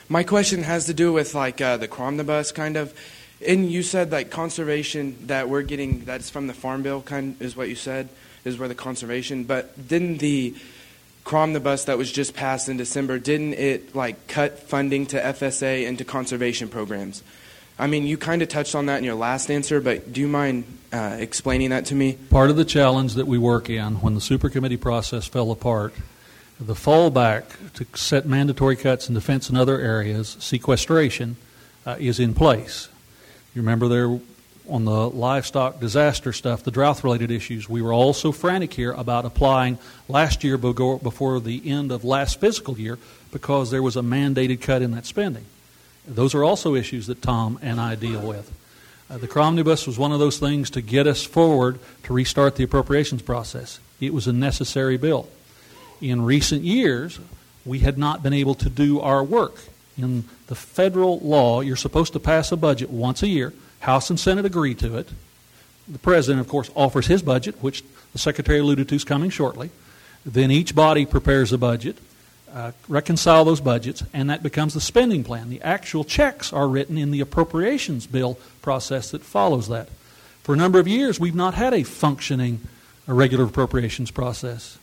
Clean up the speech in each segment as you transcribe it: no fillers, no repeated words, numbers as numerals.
My question has to do with like the Cromnibus kind of. And you said like conservation that we're getting, that's from the Farm Bill kind is what you said, is where the conservation. But didn't the Cromnibus that was just passed in December, didn't it like cut funding to FSA and to conservation programs? I mean, you kind of touched on that in your last answer, but do you mind explaining that to me? Part of the challenge that we work in when the super committee process fell apart, the fallback to set mandatory cuts in defense and other areas, sequestration, is in place. You remember there on the livestock disaster stuff, the drought-related issues, we were all so frantic here about applying last year before the end of last fiscal year because there was a mandated cut in that spending. Those are also issues that Tom and I deal with. The Cromnibus was one of those things to get us forward to restart the appropriations process. It was a necessary bill. In recent years, we had not been able to do our work. In the federal law, you're supposed to pass a budget once a year. House and Senate agree to it. The President, of course, offers his budget, which the Secretary alluded to is coming shortly. Then each body prepares a budget, reconcile those budgets, and that becomes the spending plan. The actual checks are written in the appropriations bill process that follows that. For a number of years, we've not had a functioning regular appropriations process.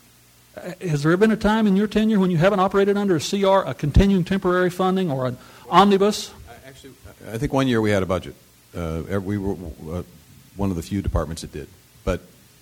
Has there been a time in your tenure when you haven't operated under a CR, a continuing temporary funding, or an omnibus? Actually, I think one year we had a budget. We were one of the few departments that did. But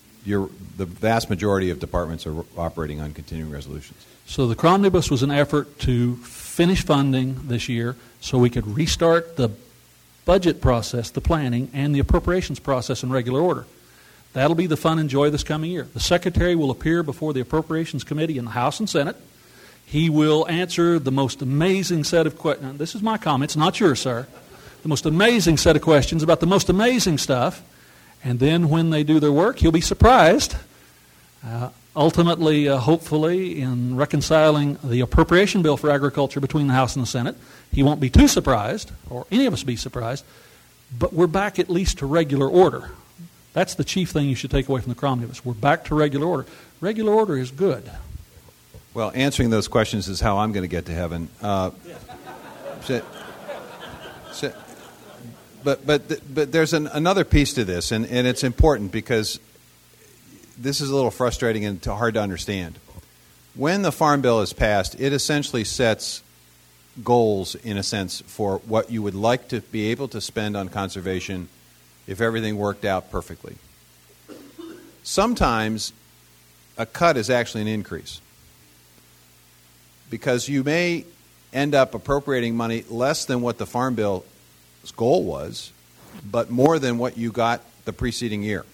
the vast majority of departments are operating on continuing resolutions. So the Cromnibus was an effort to finish funding this year so we could restart the budget process, the planning, and the appropriations process in regular order. That'll be the fun and joy this coming year. The Secretary will appear before the Appropriations Committee in the House and Senate. He will answer the most amazing set of questions. This is my comments, not yours, sir. The most amazing set of questions about the most amazing stuff. And then when they do their work, he'll be surprised. Ultimately, hopefully, in reconciling the appropriation bill for agriculture between the House and the Senate, he won't be too surprised, or any of us be surprised, but we're back at least to regular order. That's the chief thing you should take away from the Cromnibus. We're back to regular order. Regular order is good. Well, answering those questions is how I'm going to get to heaven. But there's another piece to this, and it's important because this is a little frustrating and hard to understand. When the Farm Bill is passed, it essentially sets goals, in a sense, for what you would like to be able to spend on conservation if everything worked out perfectly. Sometimes a cut is actually an increase because you may end up appropriating money less than what the Farm Bill's goal was, but more than what you got the preceding year.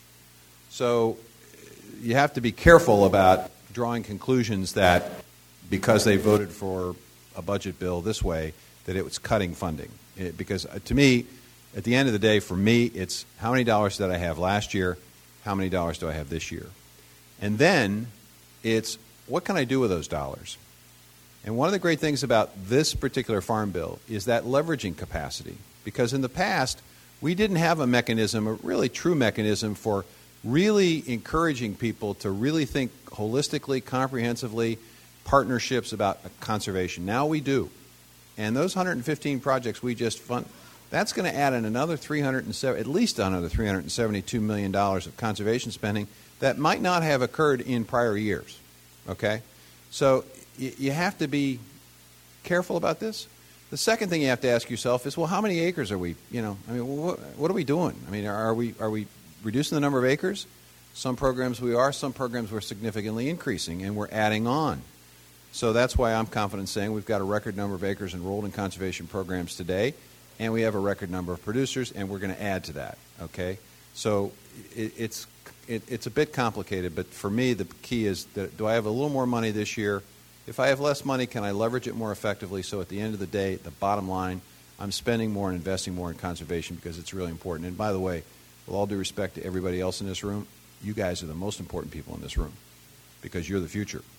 So you have to be careful about drawing conclusions that because they voted for a budget bill this way, that it was cutting funding. Because to me, at the end of the day, for me, it's how many dollars did I have last year, how many dollars do I have this year? And then it's what can I do with those dollars? And one of the great things about this particular Farm Bill is that leveraging capacity. Because in the past, we didn't have a mechanism, a really true mechanism for really encouraging people to really think holistically, comprehensively, partnerships about conservation. Now we do. And those 115 projects we just fund, that's going to add in another at least another $372 million of conservation spending that might not have occurred in prior years. Okay? So you have to be careful about this. The second thing you have to ask yourself is, well, how many acres are we, what are we doing? I mean, are we reducing the number of acres? Some programs we are, some programs we're significantly increasing, and we're adding on. So that's why I'm confident saying we've got a record number of acres enrolled in conservation programs today, and we have a record number of producers, and we're going to add to that, okay? So it's a bit complicated, but for me the key is, do I have a little more money this year? If I have less money, can I leverage it more effectively so at the end of the day, the bottom line, I'm spending more and investing more in conservation because it's really important. And by the way, with all due respect to everybody else in this room, you guys are the most important people in this room because you're the future.